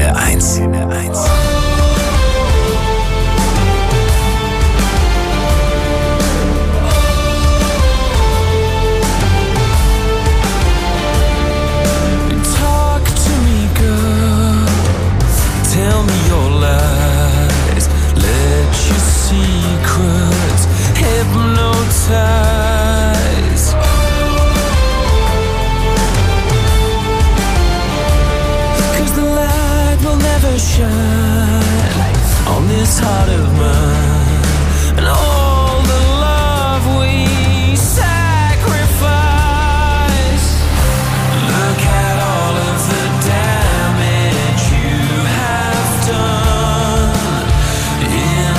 Antenne 1. Tell me your lies, let your secrets hypnotize. 'Cause the light will never shine on this heart of mine, and all the love we sacrifice. Look at all of the damage you have done in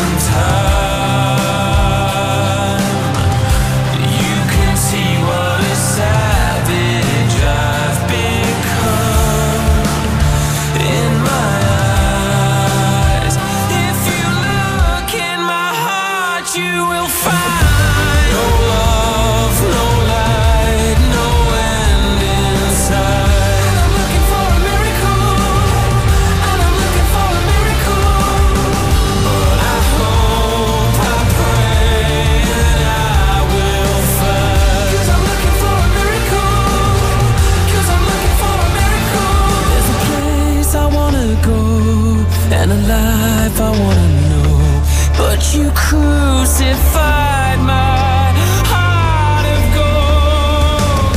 time. You can see what a savage I've become in my eyes. If you look in my heart, you will find no love, no light, no end inside. And I'm looking for a miracle, and I'm looking for a miracle. But I hope, I pray that I will find. 'Cause I'm looking for a miracle, 'cause I'm looking for a miracle. There's a place I wanna go, and a life I wanna know, but you crucified my heart of gold.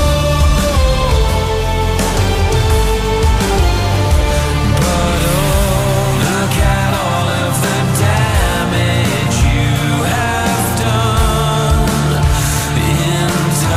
But oh, look at all of the damage you have done in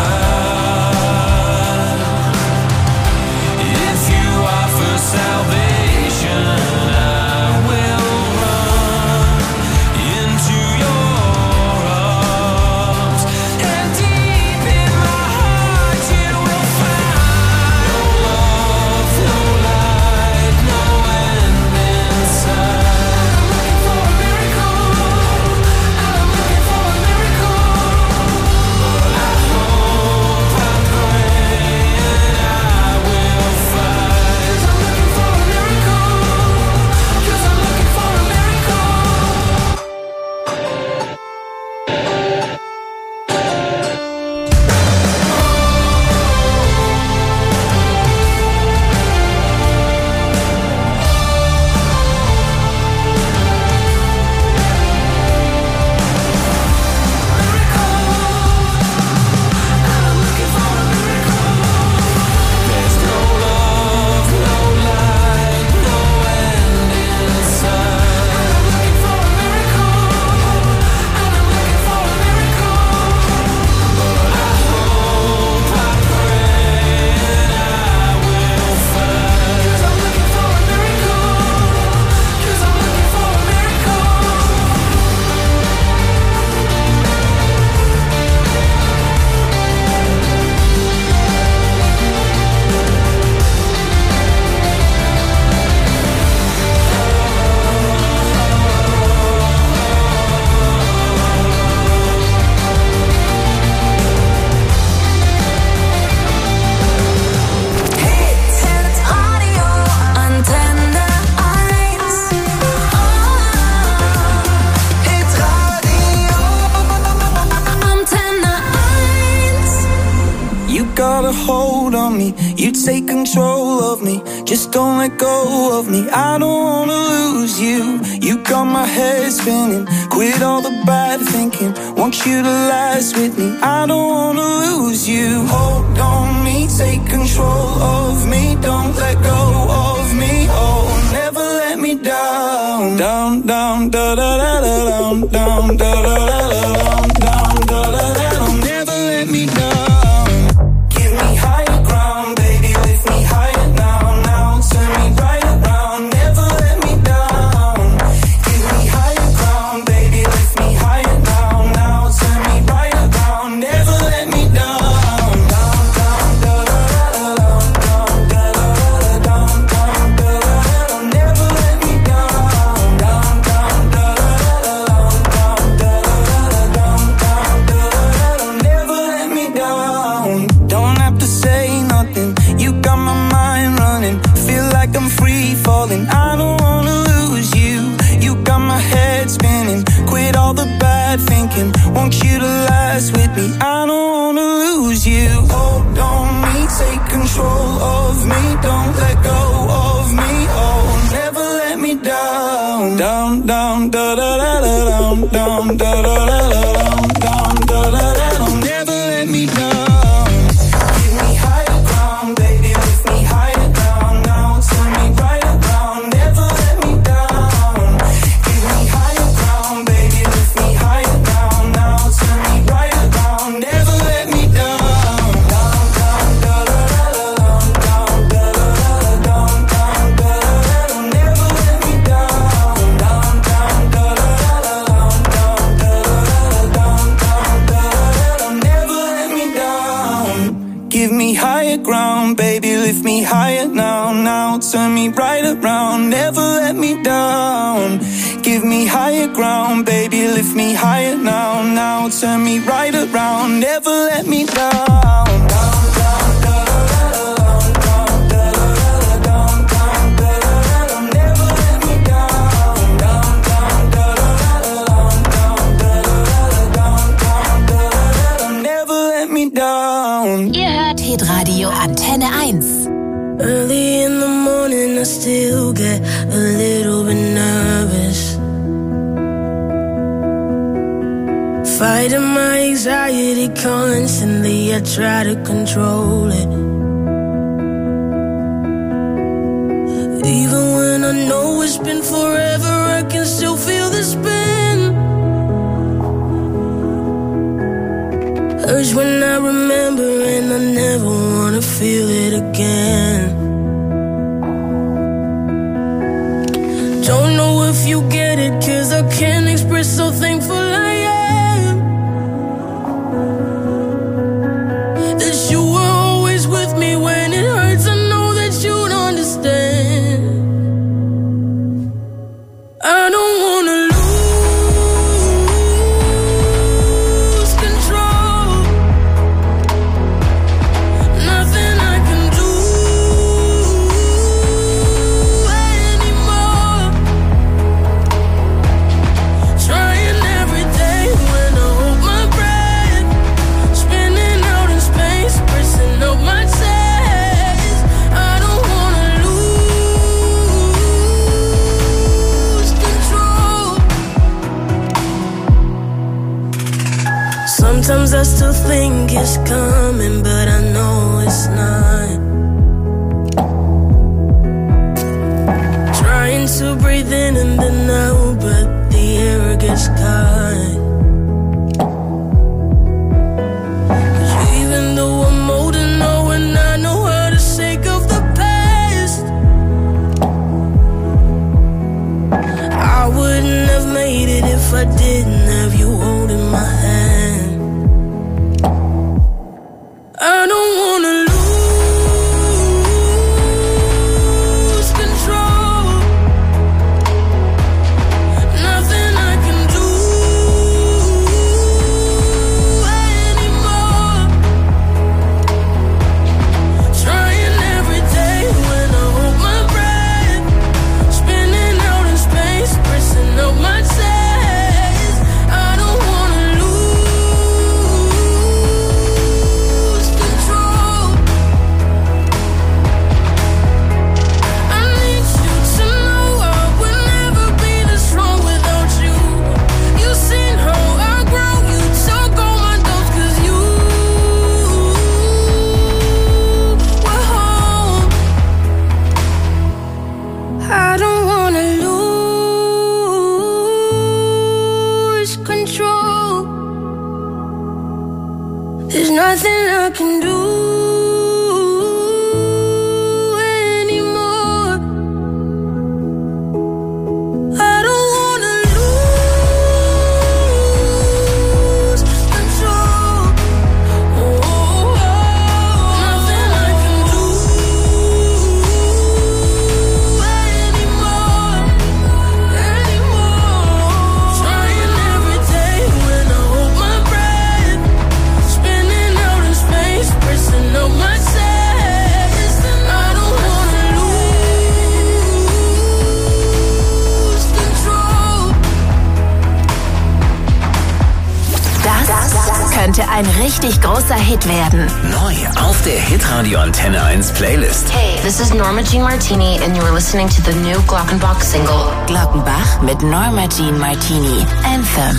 time. If you offer salvation, I will run into your arms, and deep in my heart you will find no love, no light, no end inside. I'm looking for a miracle, and I'm looking for a miracle. But I hope, I pray that I will find. 'Cause I'm looking for a miracle, 'cause I'm looking for a miracle. There's no love, no light, no end inside. I'm looking for a miracle, and I'm looking for a miracle. But I hope, I pray that I will find. 'Cause I'm looking for a miracle, 'cause I'm looking for a miracle. Hit audio, Antenne 1. Hit radio, Antenne 1. You got a hold on me, you take control of me. Just don't let go of me, I don't wanna lose you. You got my head spinning, quit all the bad thinking. Want you to last with me, I don't wanna lose you. Hold on me, take control of me. Don't let go of me, oh, never let me down. Down, down, da da da da, down, down, da da da da, down, da da da da. Never let me down. Give me higher ground, baby, lift me higher now, now. Turn me right around, never let me down. Give me higher ground, baby, lift me higher now, now. Turn me right around, never let me down. Down, down, da da da da, down, da da da da, down, down, da da da. Never let me down. Down, down, da da da da, down, da da da. down, down, down, da da da da, down, down, da da da da, down, da da da da. Never let me down. Give me higher ground, baby, lift me higher down. Now turn me right around. Never let me down. Give me higher ground, baby, lift me higher down. Now turn me right around. Never let me down. Down, down, da da da da, down, da da da da, down, down, da da da da. Never let me down. Down, down, da da da da, down, da da da da, down, down, da da da. Never let me down. Give me higher ground, baby, lift me higher now. Now turn me right around. Never let me down. Give me higher ground, baby, lift me higher now. Now turn me right around. Never let me down. Down, down, da da da da, down, da da da da, down, da da da da. Never let me down. Down, down, da da da da, down, da da da da, down, da da da. Never let me down. Ihr hört Hitradio Antenne 1. Early in the morning, I still get a little bit nervous. Fighting my anxiety constantly, I try to control it. Even when I know it's been forever, I can still feel the spin. Urge when I remember, and I never wanna feel it again. Don't know if you get it, 'cause I can't express so thankful I am that you were always with me when it hurts. I know that you'd understand. I don't wanna lose control. Nothing I can do anymore. Trying every day when I hold my breath, spinning out in space, pressing up my chest. I don't wanna lose control. Sometimes I still think it's coming, but I know it's not. Trying to breathe in and then out, but the air gets caught. 'Cause even though I'm old and know and I know how to shake off the past, I wouldn't have made it if I didn't have you holding my hand. I don't wanna lose control. Nothing I can do anymore. Trying every day when I hold my breath, spinning out in space, pressing up my chest. I don't wanna ein richtig großer Hit werden. Neu auf der Hitradio Antenne 1 Playlist. Hey, this is Norma Jean Martini and you're listening to the new Glockenbach single. Glockenbach mit Norma Jean Martini. Anthem.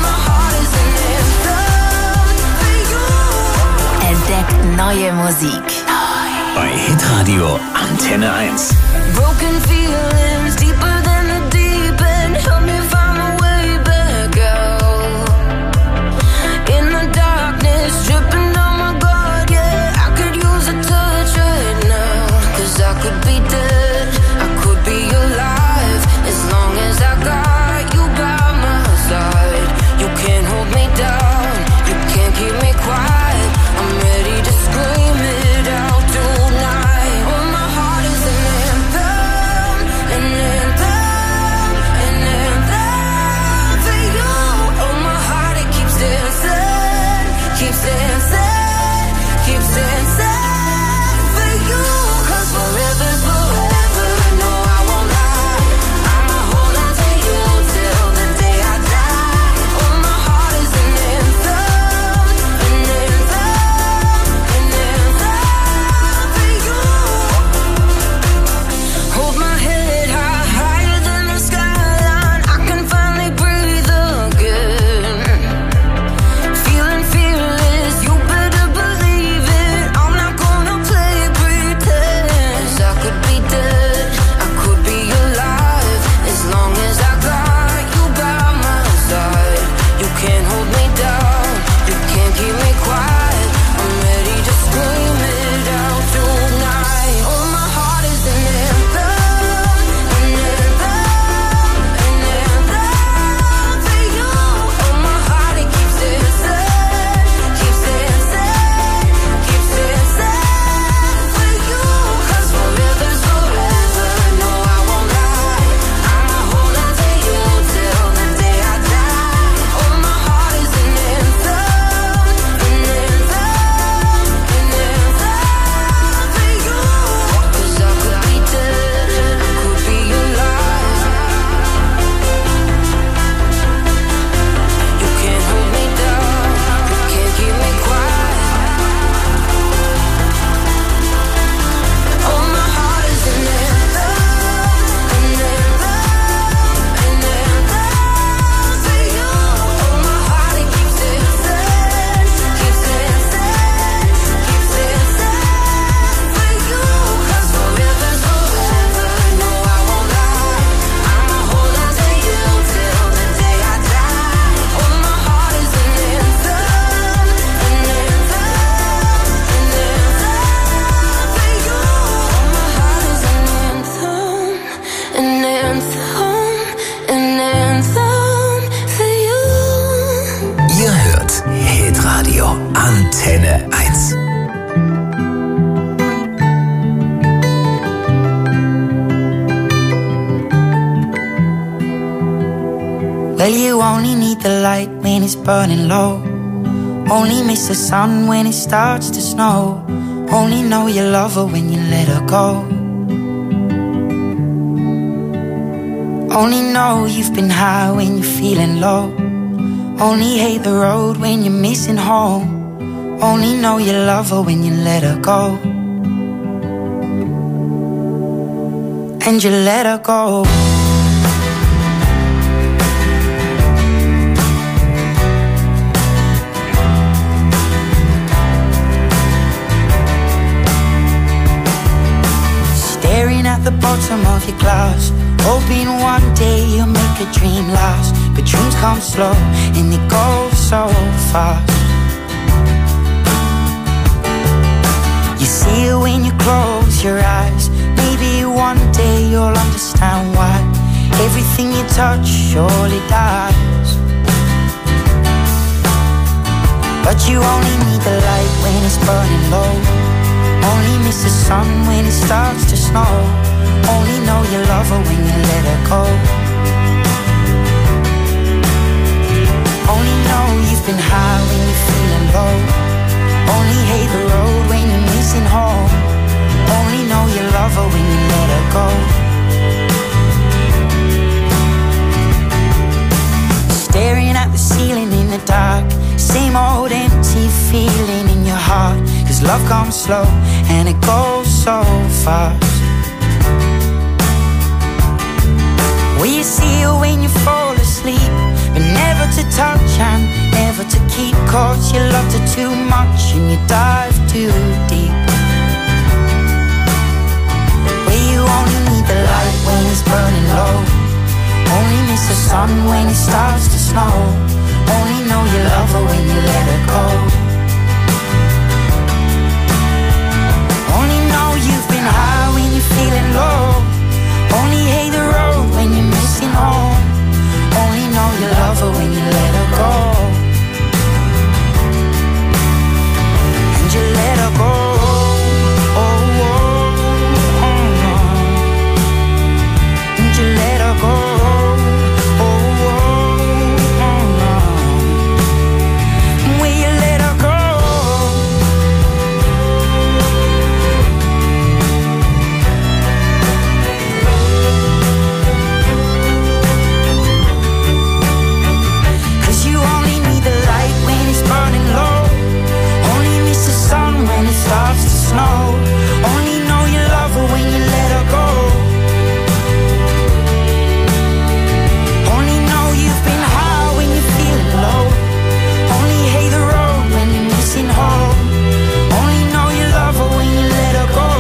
Entdeckt neue Musik. Bei Hitradio Antenne 1. Broken feelings deeper than the deep end. Help me find my way back out. In the darkness, tripping on my guard, yeah. I could use a touch right now. 'Cause I could be dead, I could be alive. As long as I got you by my side. You can't hold me down, you can't keep me quiet. I'm ready to scream it out tonight. Oh, my heart is an anthem, an anthem, an anthem for you. Oh, my heart, it keeps dancing, keeps dancing, keeps dancing for you. 'Cause forever's forever, no, I won't lie. I'ma hold on to you till the day I die. Oh, my heart is an anthem, an anthem, an anthem for you. Hold my head high, higher than the skyline. I can finally breathe again. Feeling fearless, you better believe it. I'm not gonna play pretend. 'Cause I could be dead, I could be alive. As long as I got you by my side. You can't hold me down, you can't keep me quiet. I'm ready to scream it out tonight. Oh, my heart is an anthem, an anthem, an anthem for you. Oh, my heart, it keeps dancing, keeps dancing, keeps dancing for you. 'Cause forever's forever, no, I won't lie. I'ma hold on to you till the day I die. Oh, my heart is an anthem, an anthem, an anthem for you. 'Cause I could be dead, I could be alive. You can't hold me down, you can't keep me quiet. Oh, my heart is an anthem, an anthem, an anthem for you. Oh, my heart, it keeps dancing, keeps dancing, keeps dancing for you. 'Cause forever's forever, no, I won't lie. I'ma hold on to you till the day I die. Oh, my heart is an anthem, an anthem, an anthem for you. Oh, my heart is an anthem, an anthem, an anthem for you. Ihr hört Hitradio Antenne 1. Well, you only need the light when it's burning low. Only miss the sun when it starts to snow. Only know you love her when you let her go. Only know you've been high when you're feeling low. Only hate the road when you're missing home. Only know you love her when you let her go. And you let her go. Staring at the bottom of your glass, hoping one day you'll make a dream last. But dreams come slow and they go so fast. You see it when you close your eyes. Maybe one day you'll understand why everything you touch surely dies. But you only need the light when it's burning low. Only miss the sun when it starts to snow. Only know you love her when you let her go. Only know you've been high when you're feeling low. Only hate the road when you're missing home. Only know you love her when you let her go. Staring at the ceiling in the dark. Same old empty 'cause love comes slow and it goes so fast. Will you see her when you fall asleep? But never to touch and never to keep, 'cause you loved her too much and you dive too deep. Where you only need the light when it's burning low, only miss the sun when it starts to snow, only know you love her when you let her go. Only know you've been high when you're feeling low, only hate the road when you're missing home, only know you love her when you let her go. And you let her go. Oh, oh, oh, oh. And you let her go. Oh, oh, oh, oh. Will you let her go? Starts to snow, only know you love her when you let her go. Only know you've been high when you're feeling low, only hate the road when you're missing home, only know you love her when you let her go.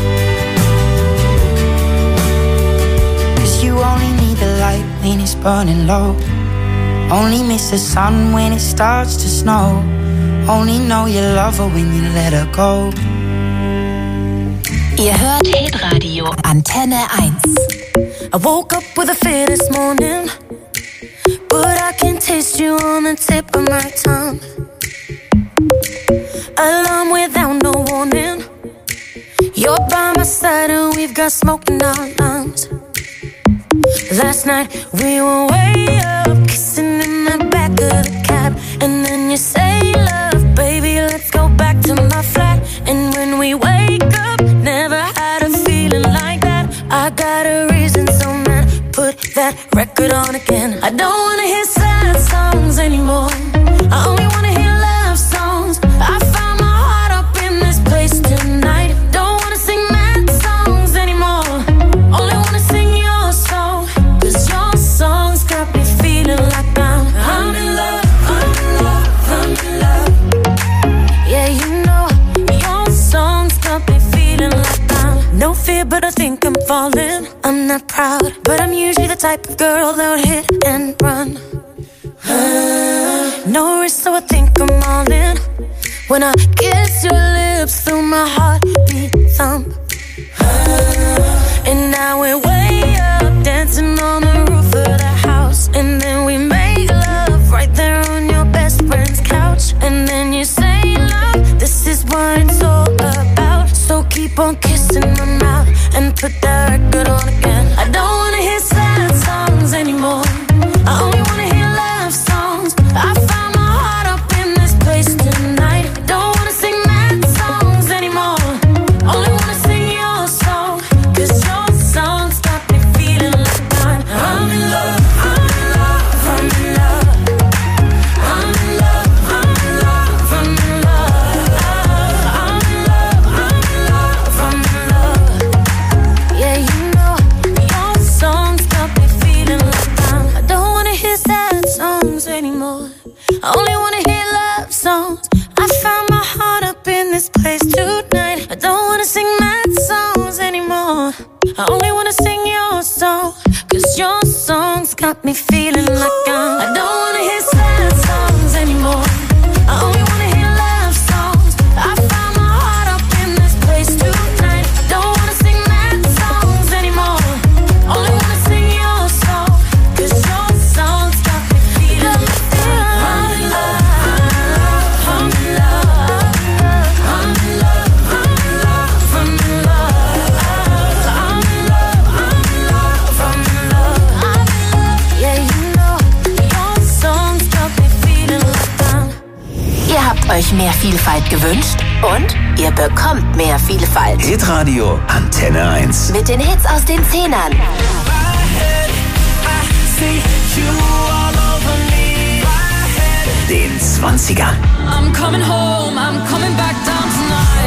'Cause you only need the light when it's burning low, only miss the sun when it starts to snow, only know you love her when you let her go. Ihr hört Hitradio Antenne 1. I woke up with a fear this morning, but I can taste you on the tip of my tongue. Alarm without no warning, you're by my side and we've got smoke in our lungs. Last night we were way up, kissing in the back of the cab, and then you say, love, baby, let's go back to my flat. And when we wake up, never had a feeling like that. I got a reason, so man, put that record on again. I don't wanna hear sad songs anymore, I only wanna hear love songs. I found my heart up in this place tonight. Don't wanna sing mad songs anymore, only wanna sing your song, 'cause your songs got me feeling like I'm in love, I'm in love, I'm in love. Yeah, you know, your songs got me feeling like no fear, but I think I'm falling. I'm not proud, but I'm usually the type of girl that would hit and run. No risk, so I think I'm all in. When I kiss your lips through my heartbeat thump. And now we're way up, dancing on the roof of the house. And then we make love right there on your best friend's couch. And then you say, love, this is what it's all about. So keep on kissing my mouth and put that record on again. I don't wanna hear sad songs anymore, I only wanna hear love songs. I found my heart up in this place tonight. Don't wanna sing mad songs anymore, only wanna sing your song, 'cause your songs got me feeling like I'm in love, I'm in love, I'm in love. I'm in love, I'm in love, I'm in love. I'm in love, I'm in love, I'm in love. Yeah, you know, your songs got me feeling like I don't wanna hear sad songs anymore, I only wanna hear love songs. I found my heart up in this place tonight. I don't wanna sing mad songs anymore, I only wanna sing your song, 'cause your songs got me feeling like I don't wanna hear sad songs anymore, I only wanna hear love songs. I found my heart up in this place tonight. I don't wanna sing mad songs anymore, only wanna sing your song, 'cause your songs got me feeling like I'm in love, I'm in love, I'm in love, I'm in love, I'm in love, I'm in love, I'm in love, I'm in love, I'm in love. Yeah, you know, your songs got me feeling like Ihr habt euch mehr Vielfalt gewünscht und ihr bekommt mehr Vielfalt. Hitradio Antenne 1. Mit den Hits aus den 10ern. Den 20ern. I'm coming home, I'm coming back down tonight.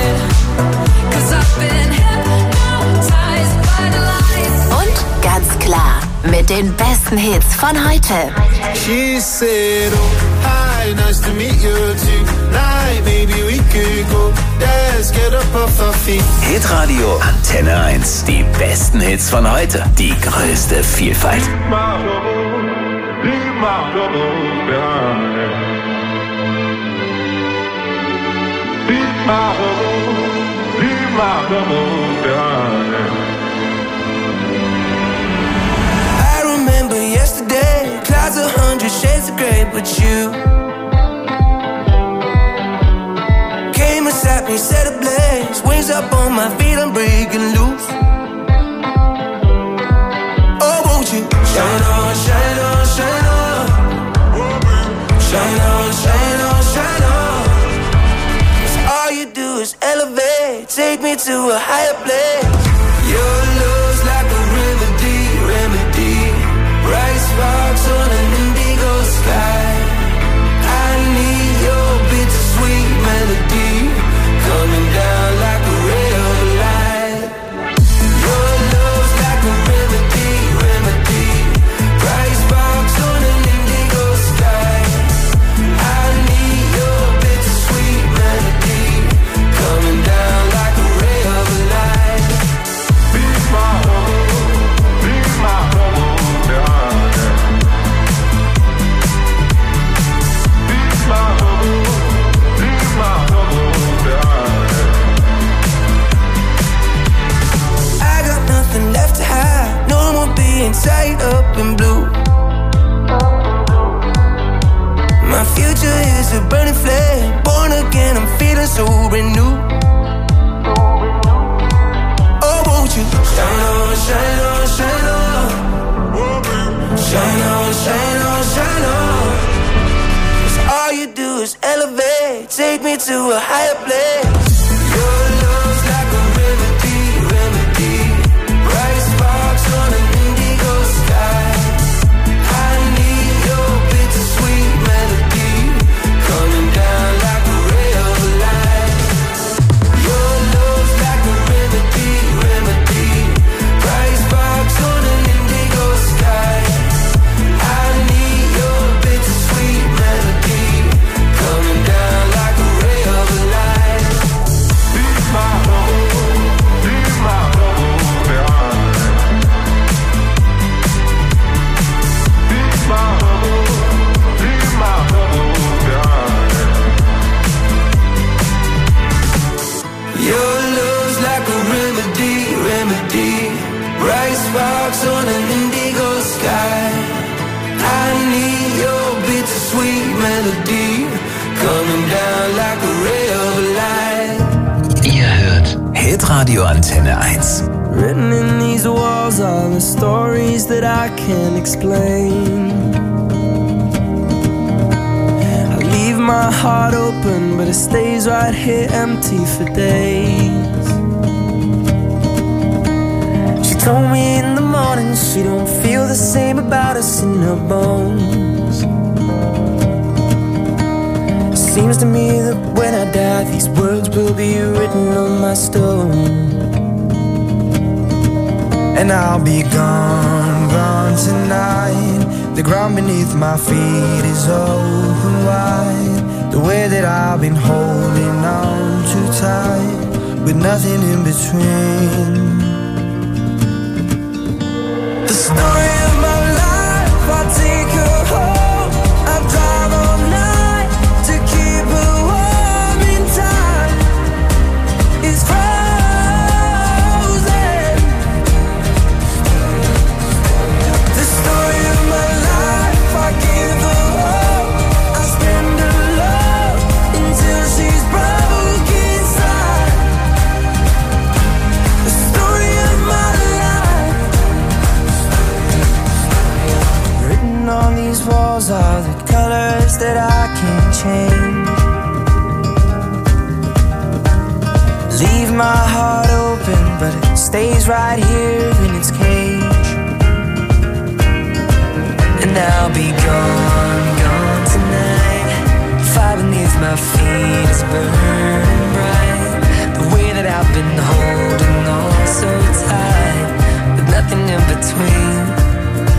mit den besten Hits von heute. She said, oh, hi, nice to meet you tonight. Maybe we could go, let's get up off our feet. Hitradio Antenne 1. Die besten Hits von heute. Die größte Vielfalt. Leave my troubles behind. Leave my troubles behind. I remember yesterday, clouds 100 shades of grey, but you came and sat me, set ablaze, wings up on my feet, I'm breaking loose. Oh, won't you shine on, shine on, shine on, shine on, shine on, shine on. 'Cause all you do is elevate, take me to a higher place. Your love's like a remedy, remedy. Bright sparks on an indigo sky. I need your bittersweet melody coming down like a ray of light. Your love's like a remedy, remedy. Bright sparks on an indigo sky. I need your bittersweet melody coming down like a ray of light. Leave my troubles behind. Leave my troubles behind. I got nothing left to hide, no more being tied up in blue. My future is a burning flame, born again, I'm feeling so renewed. Oh, won't you shine on, shine on, shine on, shine on, shine on, shine on. 'Cause all you do is elevate, take me to a higher place. Your love's like a remedy, remedy. Bright sparks on an indigo sky. I need your bittersweet melody coming down like a ray of light. Your love's like a remedy, remedy. Bright sparks on an indigo sky. I need your bittersweet melody coming down like a ray of light. Leave my troubles behind. Leave my troubles behind. Your love's like a remedy, remedy. Bright sparks on an indigo sky. I need your bittersweet melody coming down like a ray of light. Ihr hört Hitradio Antenne 1. Written in these walls are the stories that I can't explain. I leave my heart open, but it stays right here empty for days. She told me in the morning she don't feel the same about us in her bones. Seems to me that when I die, these words will be written on my stone. And I'll be gone, gone tonight. The ground beneath my feet is open wide. The way that I've been holding on too tight, with nothing in between. The story of my life, I take her home. I drive all night to keep her warm in time. It's frozen. The story of my life, I give her hope. I spend her love until she's broke inside. The story of my life. Written on these walls are the colors that I can't change. Leave my heart open, but it stays right here in its cage. And I'll be gone, gone tonight. Fire beneath my feet is burning bright. The way that I've been holding on so tight, with nothing in between.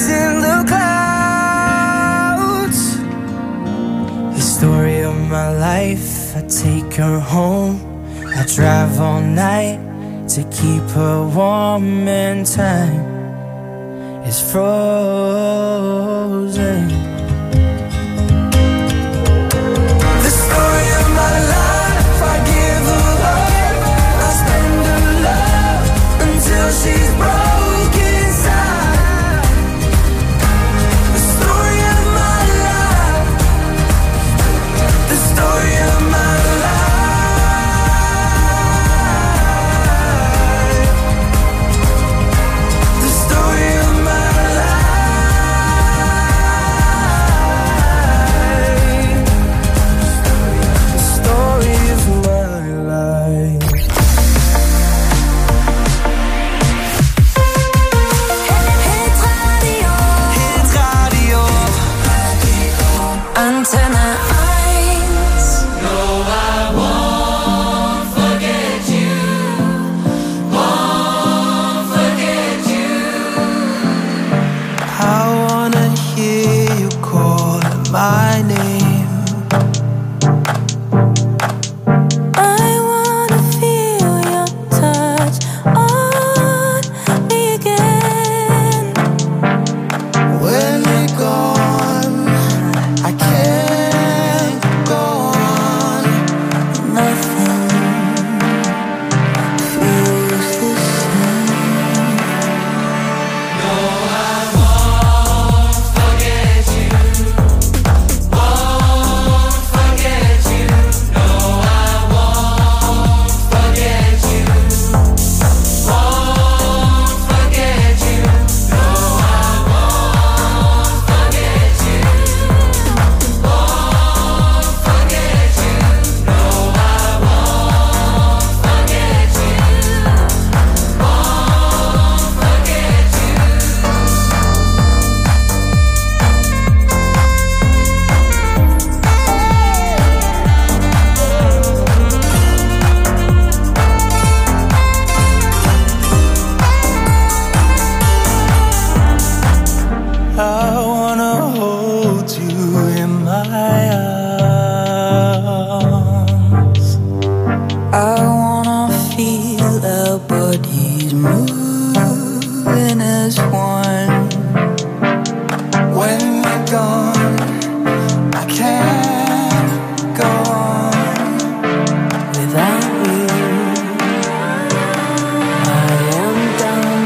She's in the clouds. The story of my life. I take her home. I drive all night to keep her warm, and time is frozen. The story of my life. I give her love. I spend her love until she's broken inside. The story of my life. The story of my life. The story of my life. The story of my life. Hit Radio. Hit Radio. Antenne 1. I wanna hear you call my name. I wanna feel your touch on me again. When you're gone, I can't go on. Nothing feels the same. I wanna hold you in my arms. I wanna feel our bodies moving as one. When you're gone, I can't go on without you. I am done.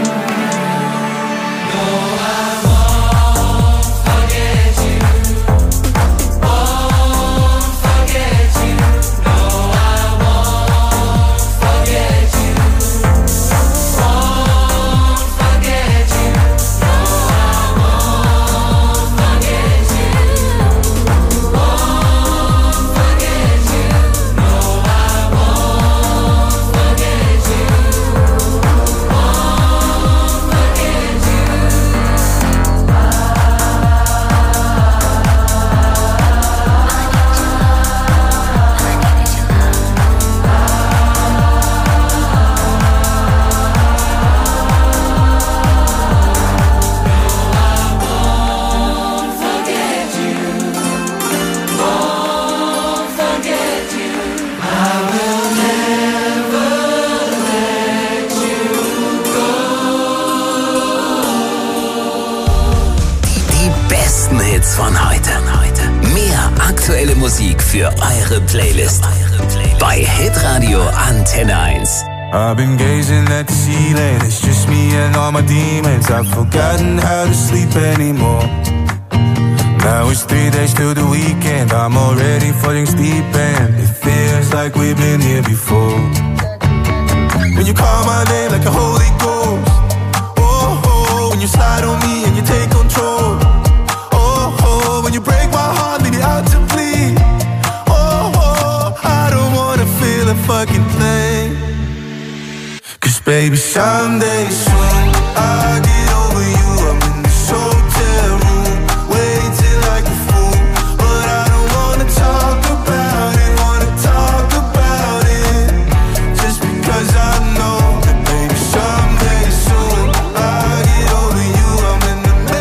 Die besten Hits von heute. Mehr aktuelle Musik für eure Playlist. Bei Hitradio Antenne 1. I've been gazing at the ceiling, it's just me and all my demons. I've forgotten how to sleep anymore. Now it's 3 days till the weekend, I'm already falling deep and it feels like we've been here before. When you call my name like a Holy Ghost, oh, oh, when you slide on me and you take control, oh, oh, when you break my heart, leave it out to bleed, oh, oh, I don't wanna feel a fucking thing. Cause baby, someday soon I'll get over you. I'm in this hotel room, waiting like a fool, but I don't wanna talk about it, just because I know that baby, someday soon I'll get over you. I'm in the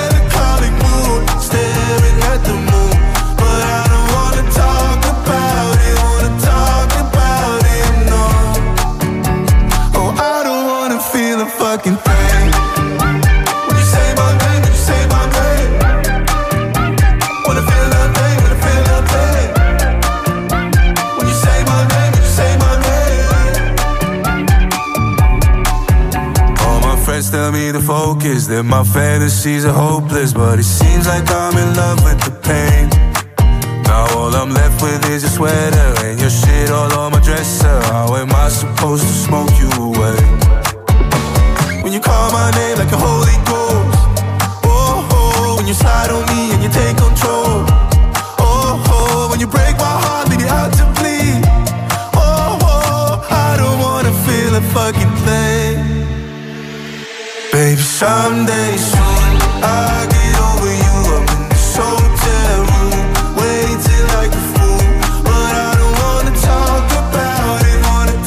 Cause then my fantasies are hopeless, but it seems like I'm in love with the pain. Now all I'm left with is your sweater and your shit all on my dresser. How am I supposed to smoke you away? When you call my name like a Holy Ghost, oh, oh, when you slide on me and you take control, oh, oh, when you break my heart, leave it out to bleed, oh, oh, I don't wanna feel a fucking thing. Baby, someday soon I'll get over you. I'm in this hotel room, waiting like a fool, but I don't wanna talk about it,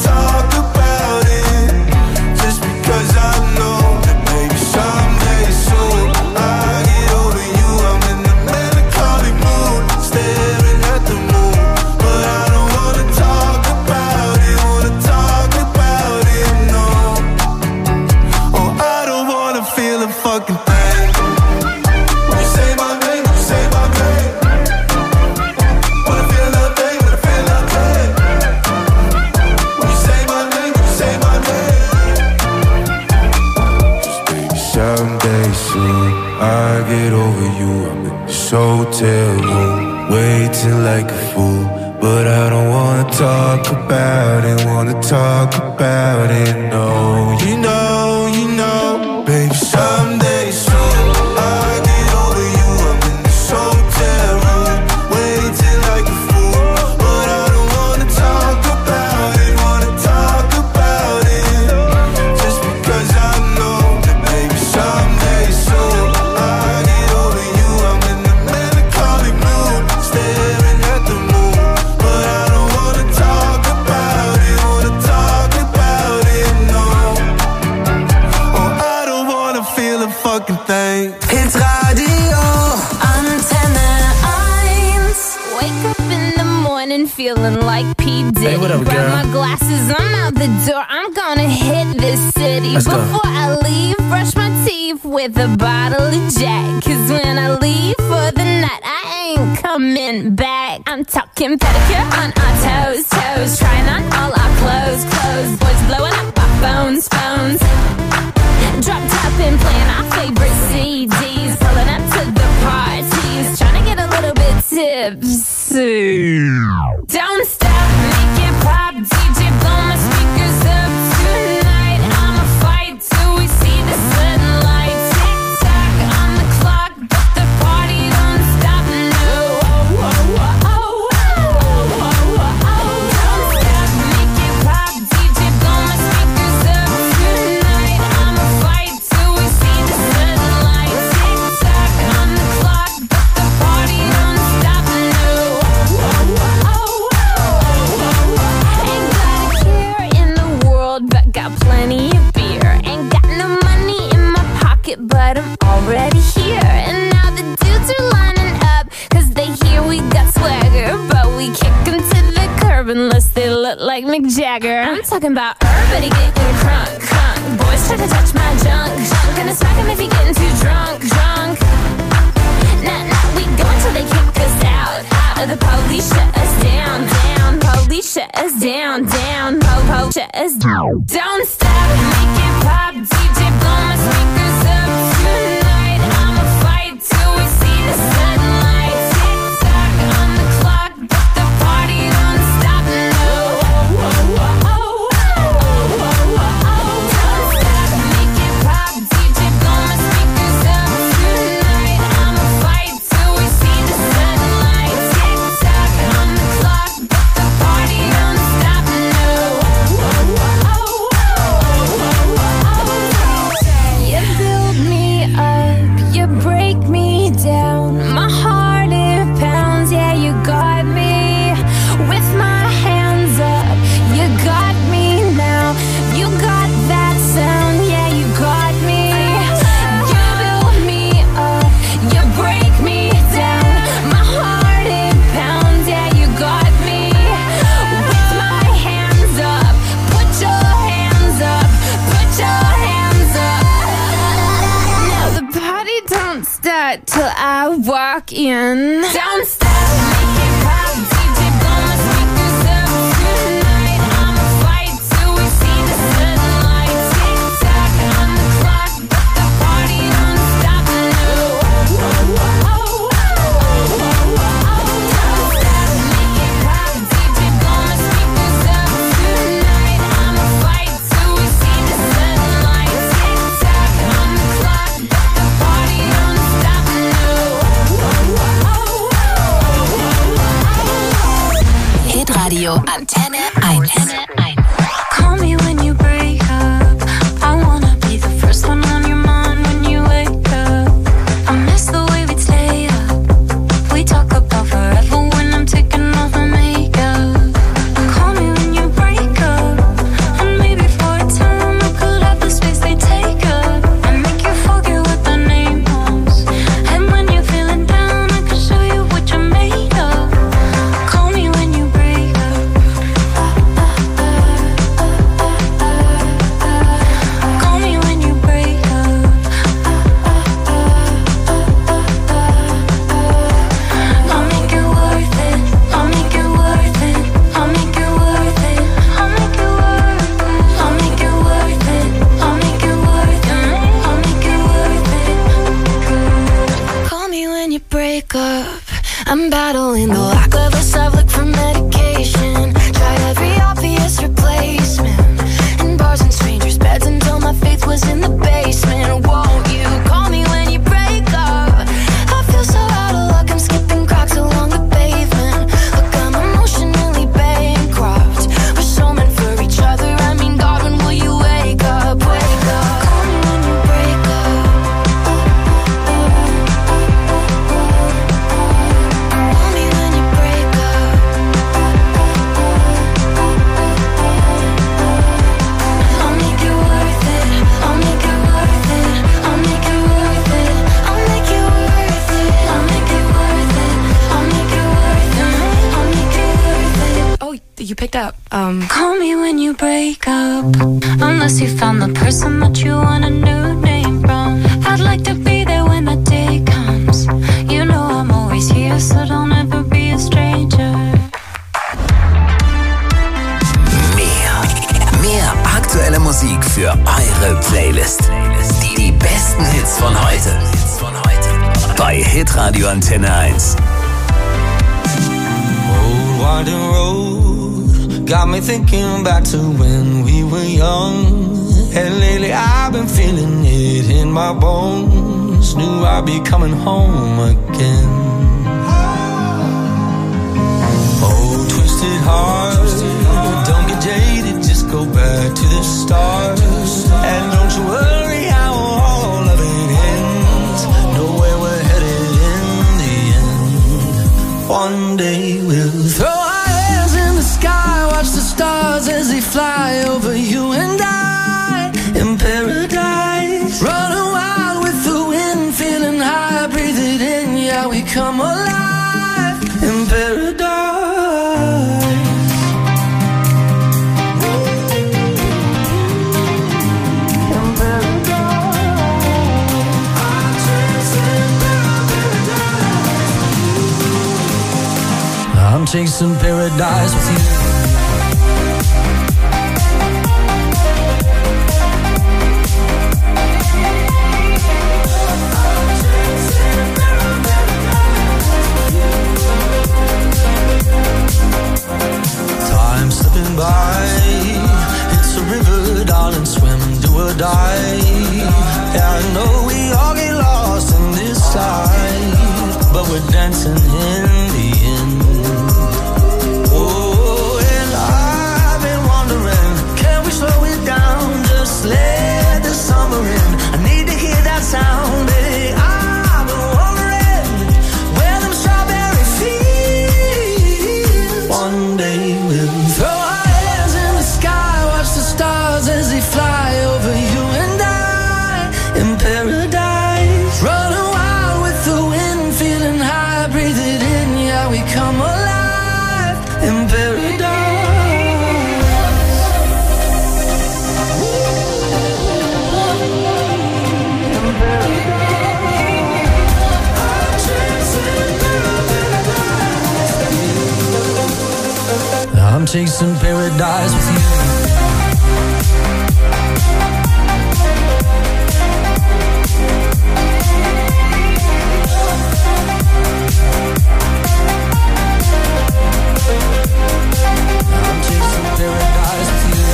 just because I know that maybe someday soon I'll get over you. I'm in the melancholy mood, staring at the moon, but I don't wanna talk about it, no. Oh, I don't wanna feel a fucking thing. When you say my name, when you say my name, wanna feel nothing, wanna feel nothing. When you say my name, when you say my name, just baby, someday soon I'll get over you. I'm in this hotel room, waiting like a fool, but I don't wanna talk about it, no. You know, baby, someday soon I'll get over you. I'm in this hotel room, waiting like a fool, but I don't wanna talk about it, just because I know that maybe someday soon I'll get over you. I'm in the melancholy mood, staring at the moon, but I don't wanna talk about it, no. Oh, I don't wanna feel a fucking thing. Hits Radio Antenne 1. Wake up in the morning feeling like P. Diddy. Hey, what up, Grab girl? my glasses, I'm out the door. I'm gonna hit this city. Let's go. Before I leave, brush my teeth with a bottle of Jack. Cause when I leave for the night, I ain't coming back. I'm talking pedicure on our toes, trying on all our clothes. Boys blowing up our phones. Drop top and playing our favorite CDs. Pulling up to the parties, trying to get a little bit tipsy. Don't stop, make it pop, DJ blow my speakers up tonight. I'ma fight till we see the sunlight. Tick tock on the clock, but the party don't stop. No, don't stop, make it pop, DJ blow my speakers up tonight. I'ma fight till we see the sunlight. Tick tock on the clock, but the party don't stop. No. Ain't got a care in the world, but got plenty of beer. Ain't got no money in my pocket, but I'm already here. And now the dudes are lining up, cause they hear we got swagger. But we kick them to the curb unless they look like Mick Jagger. I'm talking about everybody getting crunk. Boys try to touch my junk. Gonna smack him if he getting too drunk. Nah, we go until they kick us out. The police shut us down. Police shut us down. Police shut us down. Don't stop, make it pop, DJ blow my speakers up tonight. I'ma fight till we see the sunlight. Tick tock on the clock, but the party don't stop. No. Don't stop, make it pop, DJ blow my speakers up tonight. I'ma fight till we see the sunlight. Tick tock on the clock, but the party don't stop. No. You build me up, you break me down. My heart it pounds, yeah, you got me. With my hands up, you got me now. You got that sound, yeah, you got me. You build me up, you break me down. My heart it pounds, yeah, you got me. With my hands up, put your hands up, put your hands up. Now the party don't start till I walk in. Don't stop, make it pop, DJ blow my speakers up tonight. I'ma fight till we see the sunlight. Tick tock on the clock, but the party Hitradio Antenne 1. Call me when you break up. I wanna be the first one on your mind when you wake up. I miss the way we'd stay up. We talk about forever when I'm taking off my makeup. Call me when you break up. And maybe for a time I could have the space they take up and make you forget what the name was. And when you're feeling down, I can show you what you're made of. Call me when you break up. Call me when you break up. I'll make it worth it. I'll make it worth it. I'll make it worth it. I'll make it worth it. I'll make it worth it. I'll make it worth it. I'll make it worth it. Call me when you break up. I'm battling the lack of a subject for medication. Tried every obvious replacement in bars and strangers' beds until my faith was in the basement. Won't you call me when you break up? I feel so out of luck, I'm skipping cracks along the pavement. Look, I'm emotionally bankrupt. We're so meant for each other. I mean, God, when will you wake up? Wake up. Call me when you break up. Call me when you break up. I'll make it worth it. I'll make it worth it. I'll make it worth it. I'll make it worth it. I'll make it worth it. I'll make it worth it. I'll make it worth it. Oh, you picked up. Call me when you break up. Unless you found the person that you want a new name from. I'd like to be there when that day comes. You know I'm always here, so don't ever be a stranger. Mehr aktuelle Musik für eure Playlist. Die besten Hits von heute. Bei Hitradio Antenne 1. Old winding road got me thinking back to when we were young. And lately I've been feeling it in my bones. Knew I'd be coming home again. Oh, twisted heart, don't get jaded, just go back to the start. And don't you worry how all of it ends. Know where we're headed in the end. One day we'll throw our hands in the sky, watch the stars as they fly over you and I in paradise. Running wild with the wind, feeling high, breathe it in, yeah, we come alive in paradise. In paradise. I'm chasing paradise with you. Time slipping by, it's a river, darling, swim, do or die. Yeah, I know we all get lost in this life, but we're dancing in the end. Oh, and I've been wondering, can we slow it down, just let the summer in. I need to hear that sound, baby. I've been wondering where them strawberry fields. One day we'll throw our hands in the sky, watch the stars as they fly over you and I in paradise. Running wild with the wind, feeling high, breathe it in, yeah, we come alive in paradise. I'm chasing paradise with you. I'm chasing paradise with you.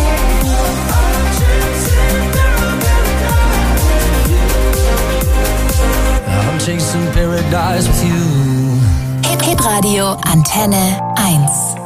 I'm chasing paradise. skies with you. Hitradio Antenne 1.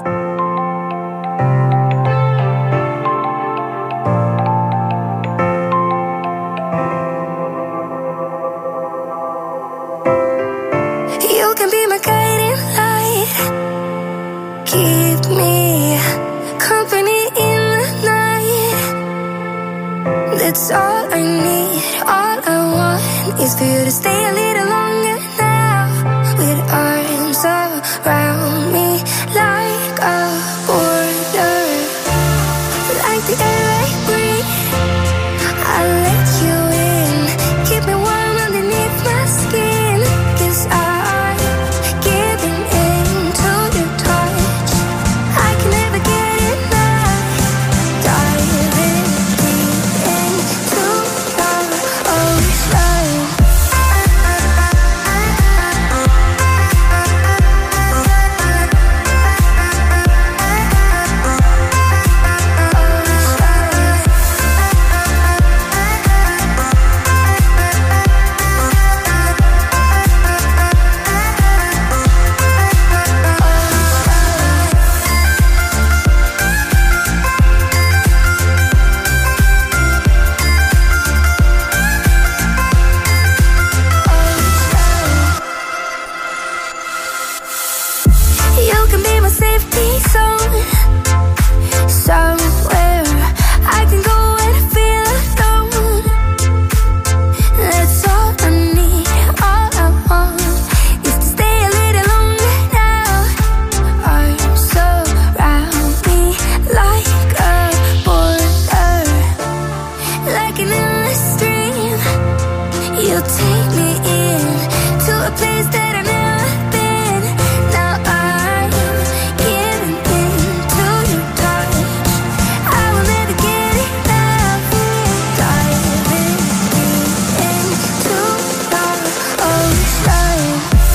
That's all I need, all I want is for you to stay a little longer now. With arms around me like a border, like the air I breathe. I'll let you in, keep me warm underneath my skin. 'Cause I'm giving in to your touch. I can never get enough. Diving deep into your ocean. You can be my safety zone, somewhere I can go and feel alone. That's all I need, all I want is to stay a little longer now. Arms around me like a border, like an endless stream. You take me in to a place that I've never been. Now I'm giving in to your touch. I will never get enough. Diving deep into your ocean.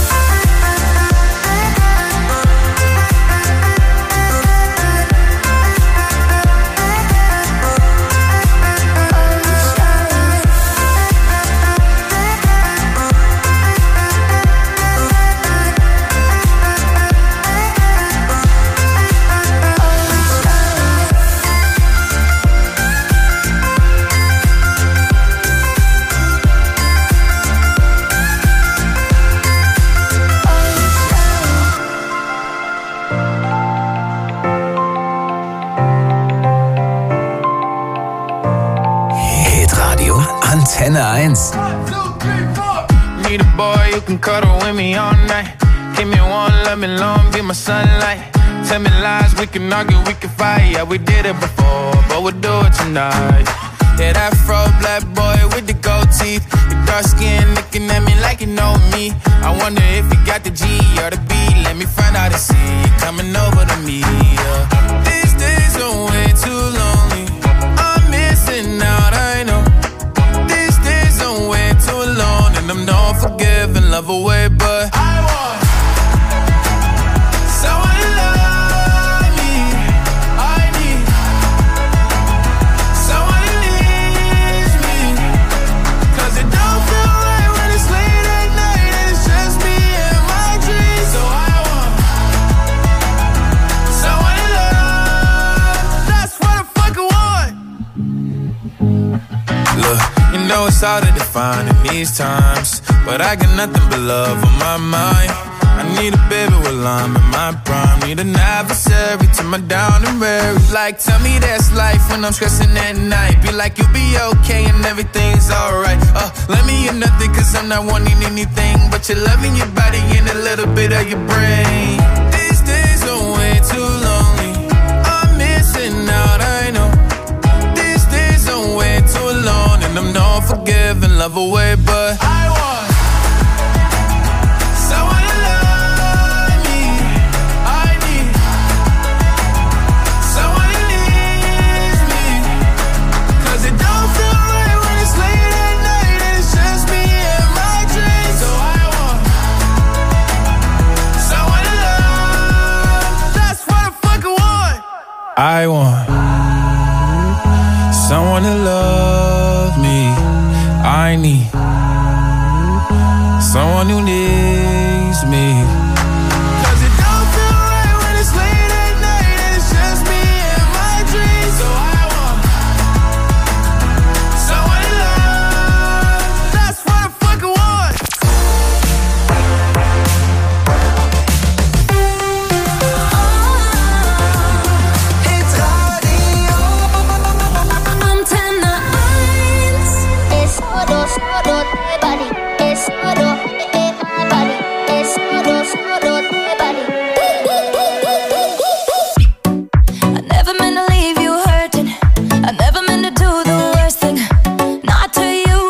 Hitradio Antenne 1. Need a boy who can cuddle with me all night. Give me one, love me long, be my sunlight. Tell me lies, we can argue, we can fight. Yeah, we did it before, but we'll do it tonight. Yeah, that fro black boy with the gold teeth, your dark skin looking at me like you know me. I wonder if you got the G or the B. Let me find out and see you coming over to me. Yeah. These days are way too lonely. I'm missing out, I know. These days are way too alone, and I'm not forgiving, love away, but I want someone to love me. I need someone who needs me. 'Cause it don't feel right when it's late at night and it's just me and my dreams. So I want someone to love. That's what I fucking want. Look, you know it's hard to define in these times, but I got nothing but love on my mind. I need a baby while I'm in my prime. Need an adversary to my down and weary. Like, tell me that's life when I'm stressing at night. Be like, you'll be okay and everything's alright. Let me in nothing 'cause I'm not wanting anything but your love in your body and a little bit of your brain. These days are way too lonely. I'm missing out, I know. These days are way too alone, and I'm not forgiving, love away, but I want someone to love me. I need someone who needs me. 'Cause it don't feel right when it's late at night and it's just me and my dreams. So I want someone to love. That's what I fucking want. I want someone to love me. I need someone who needs me. 'Cause it don't feel right when it's late at night and it's just me and my dreams. So I want someone to love. That's what I fucking want. Hit Radio Antenne 1. Es solo de body. Es solo de body. Es solo de body. I never meant to leave you hurting. I never meant to do the worst thing. Not to you.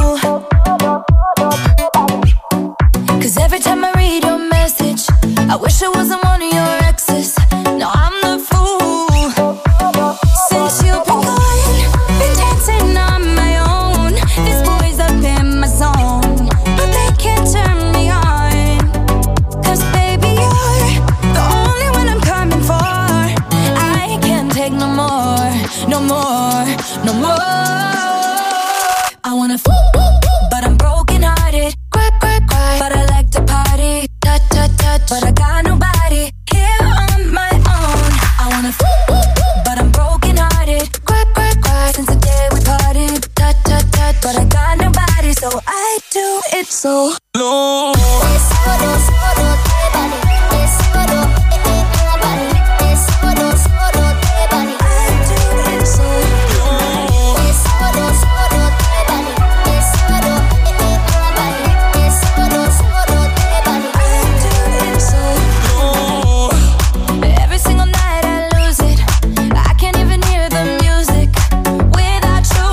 'Cause every time I read your message, I wish I wasn't one of your exes. No, I'm the fool. Since you've been gone, been dancing on my own. This boy's up in my zone, but they can't turn me on. 'Cause baby, you're the only one I'm coming for. I can't take no more, no more, no more. I wanna but I'm broken hearted. Cry, cry, cry, but I like to party. Touch, touch, touch, but I got nobody here on my own. I wanna but I'm broken hearted. Cry, cry, cry, since the day we parted. Touch, touch, touch, but I got nobody, so I do it so low. Es solo de body. Es solo de body. Es solo de body. I do it so low. Es solo de body. Es solo de body. Es solo de body. I do it so low. Every single night I lose it. I can't even hear the music without you.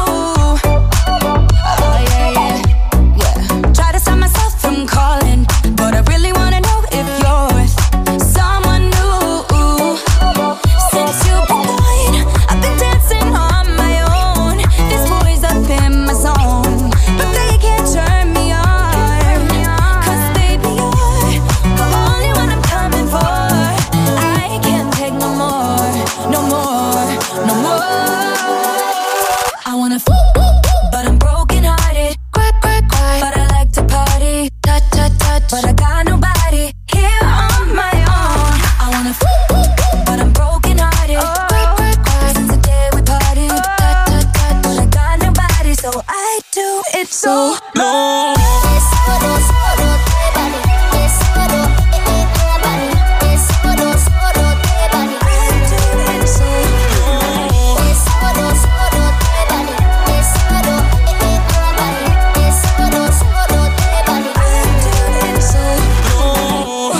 Oh yeah, yeah, yeah. Try to stop myself from calling, but I really wanna know if you're with someone new. Since you've been gone, I've been dancing on my own. This boy's up in my zone, but they can't turn me on. 'Cause baby, you're the only one I'm coming for. I can't take no more, no more, no more. I wanna but I'm broken hearted. Cry, cry, cry, but I like to party. Touch, touch, touch, but I got nobody here on my own. I wanna but I'm broken hearted. Cry, cry, cry, since the day we parted. Touch, touch, touch, but I got nobody, so I do it so low. Es solo de body. Es solo de body. Es solo de body. I do it so low. Es solo de body. Es solo de body. Es solo de body. I do it so low.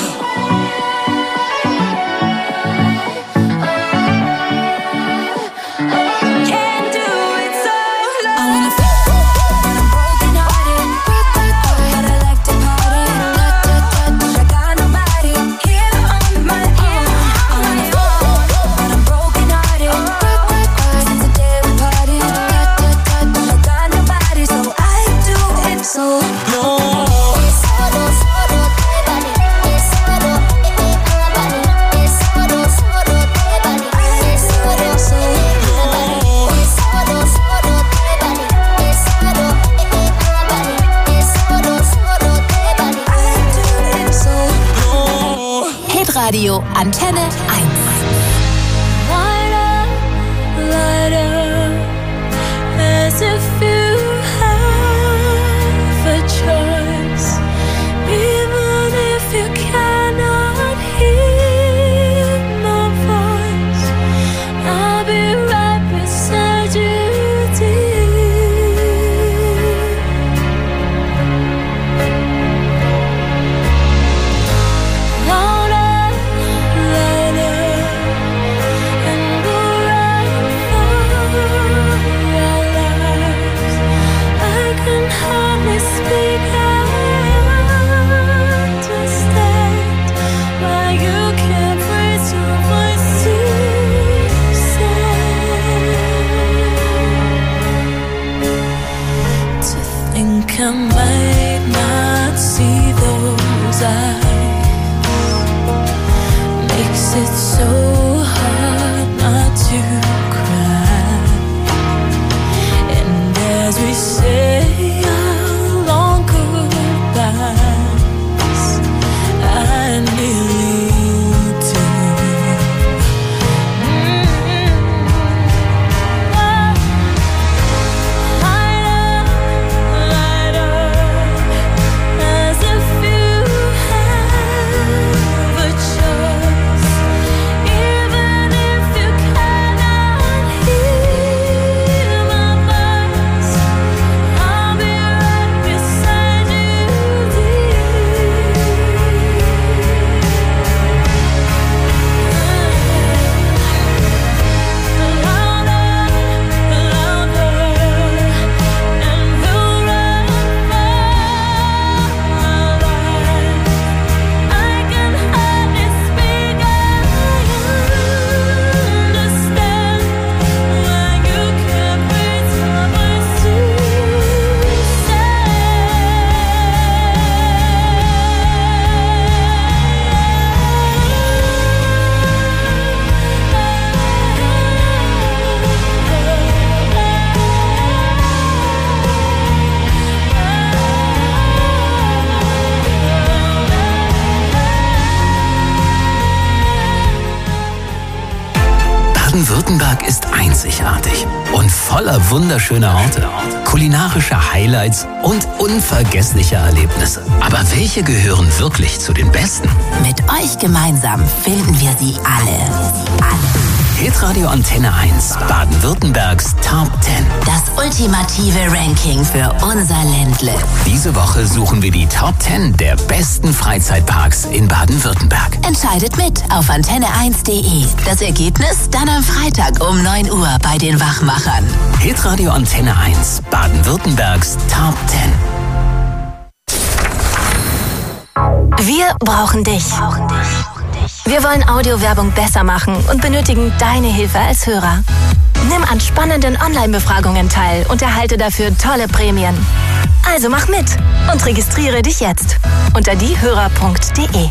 Can't do it so low. I wanna but I'm broken hearted. Cry, cry, cry, but I like to party. Touch, touch, touch, but I got nobody here on my own. I wanna but I'm broken hearted. Cry, cry, cry, since the day we parted. Touch, touch, touch, but I got nobody, so I do it so low. Es solo de body. Es solo de body. Es solo de body. Es solo de body. Es solo de body. Es solo de body. Es solo de body. I do it so low. Hitradio Antenne 1. Light up, as if you have a choice. Even if you cannot hear my voice, I'll be right beside you, dear. Louder, louder, and we'll run for our lives. I can hardly speak, I understand why you can't raise your voice to say. To think I might not see those eyes makes it so hard not to cry. And as we say our long goodbyes, einzigartig und voller wunderschöner Orte, kulinarischer Highlights und unvergesslicher Erlebnisse. Aber welche gehören wirklich zu den besten? Mit euch gemeinsam finden wir sie alle. Hitradio Antenne 1, Baden-Württembergs Top 10. Das ultimative Ranking für unser Ländle. Diese Woche suchen wir die Top 10 der besten Freizeitparks in Baden-Württemberg. Entscheidet mit auf antenne1.de. Das Ergebnis dann am Freitag um 9 Uhr bei den Wachmachern. Hitradio Antenne 1, Baden-Württembergs Top 10. Wir brauchen dich. Wir wollen Audiowerbung besser machen und benötigen deine Hilfe als Hörer. Nimm an spannenden Online-Befragungen teil und erhalte dafür tolle Prämien. Also mach mit und registriere dich jetzt unter diehörer.de.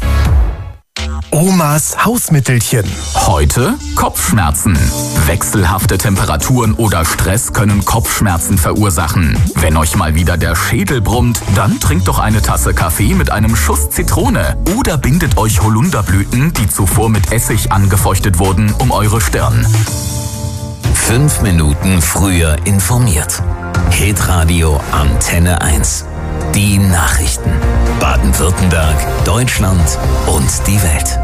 Omas Hausmittelchen. Heute Kopfschmerzen. Wechselhafte Temperaturen oder Stress können Kopfschmerzen verursachen. Wenn euch mal wieder der Schädel brummt, dann trinkt doch eine Tasse Kaffee mit einem Schuss Zitrone. Oder bindet euch Holunderblüten, die zuvor mit Essig angefeuchtet wurden, um eure Stirn. 5 Minuten früher informiert. Hitradio Antenne 1. Die Nachrichten. Baden-Württemberg, Deutschland und die Welt.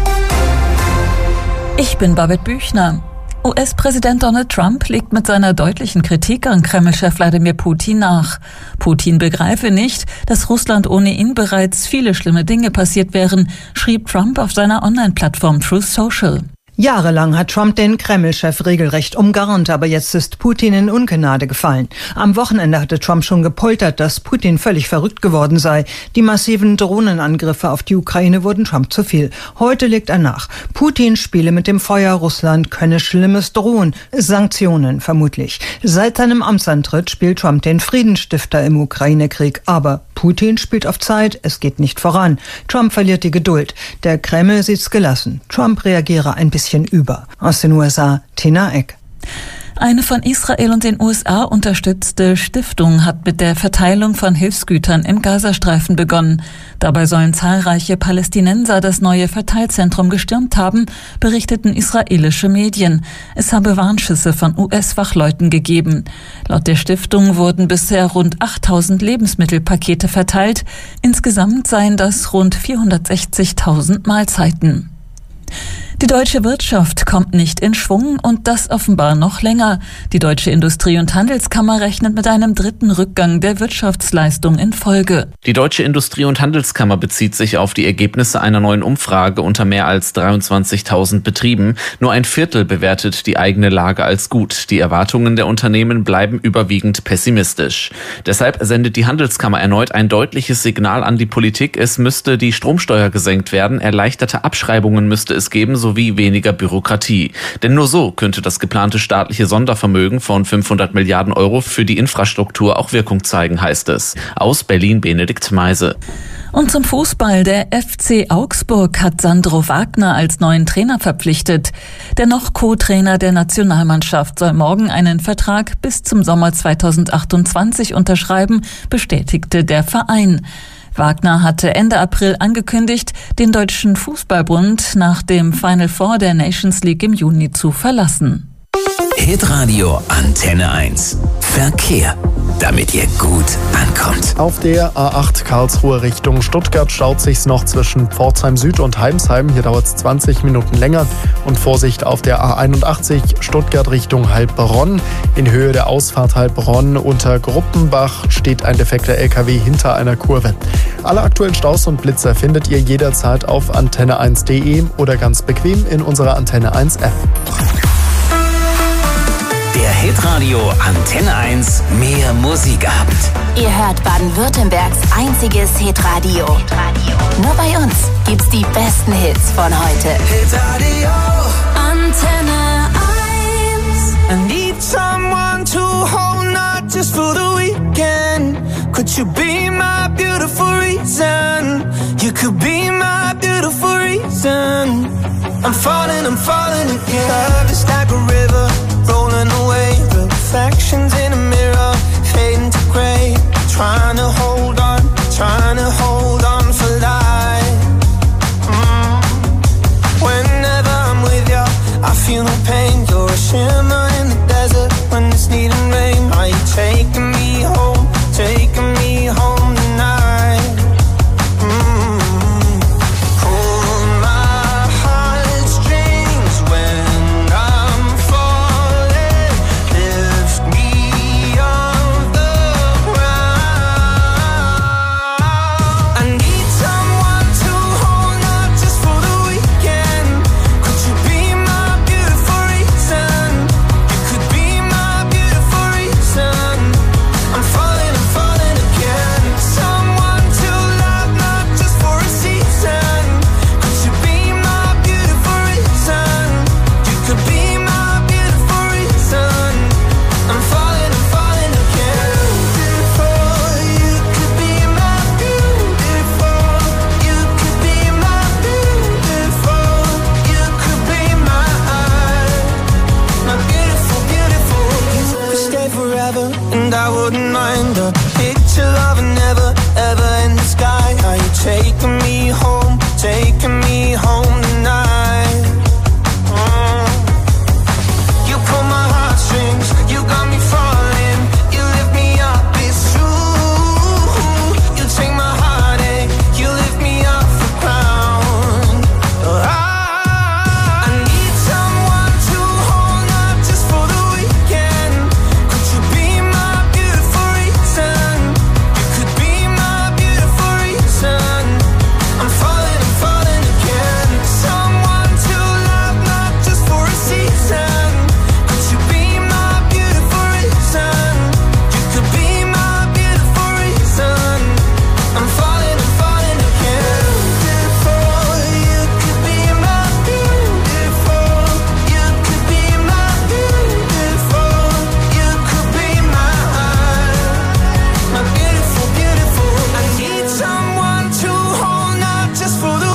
Ich bin Babette Büchner. US-Präsident Donald Trump legt mit seiner deutlichen Kritik an Kreml-Chef Wladimir Putin nach. Putin begreife nicht, dass Russland ohne ihn bereits viele schlimme Dinge passiert wären, schrieb Trump auf seiner Online-Plattform Truth Social. Jahrelang hat Trump den Kreml-Chef regelrecht umgarnt, aber jetzt ist Putin in Ungnade gefallen. Am Wochenende hatte Trump schon gepoltert, dass Putin völlig verrückt geworden sei. Die massiven Drohnenangriffe auf die Ukraine wurden Trump zu viel. Heute legt er nach. Putin spiele mit dem Feuer, Russland könne Schlimmes drohen. Sanktionen vermutlich. Seit seinem Amtsantritt spielt Trump den Friedensstifter im Ukraine-Krieg. Aber Putin spielt auf Zeit, es geht nicht voran. Trump verliert die Geduld. Der Kreml sieht's gelassen. Trump reagiere ein bisschen über. Aus den USA, Tina Eck. Eine von Israel und den USA unterstützte Stiftung hat mit der Verteilung von Hilfsgütern im Gazastreifen begonnen. Dabei sollen zahlreiche Palästinenser das neue Verteilzentrum gestürmt haben, berichteten israelische Medien. Es habe Warnschüsse von US-Wachleuten gegeben. Laut der Stiftung wurden bisher rund 8.000 Lebensmittelpakete verteilt. Insgesamt seien das rund 460.000 Mahlzeiten. Die deutsche Wirtschaft kommt nicht in Schwung und das offenbar noch länger. Die Deutsche Industrie- und Handelskammer rechnet mit einem dritten Rückgang der Wirtschaftsleistung in Folge. Die Deutsche Industrie- und Handelskammer bezieht sich auf die Ergebnisse einer neuen Umfrage unter mehr als 23.000 Betrieben. Nur ein Viertel bewertet die eigene Lage als gut. Die Erwartungen der Unternehmen bleiben überwiegend pessimistisch. Deshalb sendet die Handelskammer erneut ein deutliches Signal an die Politik. Es müsste die Stromsteuer gesenkt werden, erleichterte Abschreibungen müsste es geben, sowie weniger Bürokratie. Denn nur so könnte das geplante staatliche Sondervermögen von 500 Milliarden Euro für die Infrastruktur auch Wirkung zeigen, heißt es. Aus Berlin Benedikt Meise. Und zum Fußball. Der FC Augsburg hat Sandro Wagner als neuen Trainer verpflichtet. Der noch Co-Trainer der Nationalmannschaft soll morgen einen Vertrag bis zum Sommer 2028 unterschreiben, bestätigte der Verein. Wagner hatte Ende April angekündigt, den Deutschen Fußballbund nach dem Final Four der Nations League im Juni zu verlassen. Hitradio Antenne 1. Verkehr, damit ihr gut ankommt. Auf der A8 Karlsruhe Richtung Stuttgart staut sich's noch zwischen Pforzheim Süd und Heimsheim. Hier dauert's 20 Minuten länger. Und Vorsicht auf der A81 Stuttgart Richtung Heilbronn. In Höhe der Ausfahrt Heilbronn unter Gruppenbach steht ein defekter LKW hinter einer Kurve. Alle aktuellen Staus und Blitzer findet ihr jederzeit auf antenne1.de oder ganz bequem in unserer Antenne 1 App. Der Hitradio Antenne 1 mehr Musikabend. Ihr hört Baden-Württembergs einziges Hitradio. Nur bei uns gibt's die besten Hits von heute. Hitradio Antenne 1. I need someone to hold, not just for the weekend. Could you be my beautiful reason? You could be my beautiful reason. I'm falling again. Love is like a river, rolling away. Reflections in a mirror, fading to grey. Trying to hold on for life. Whenever I'm with you, I feel no pain. You're a shimmer in the take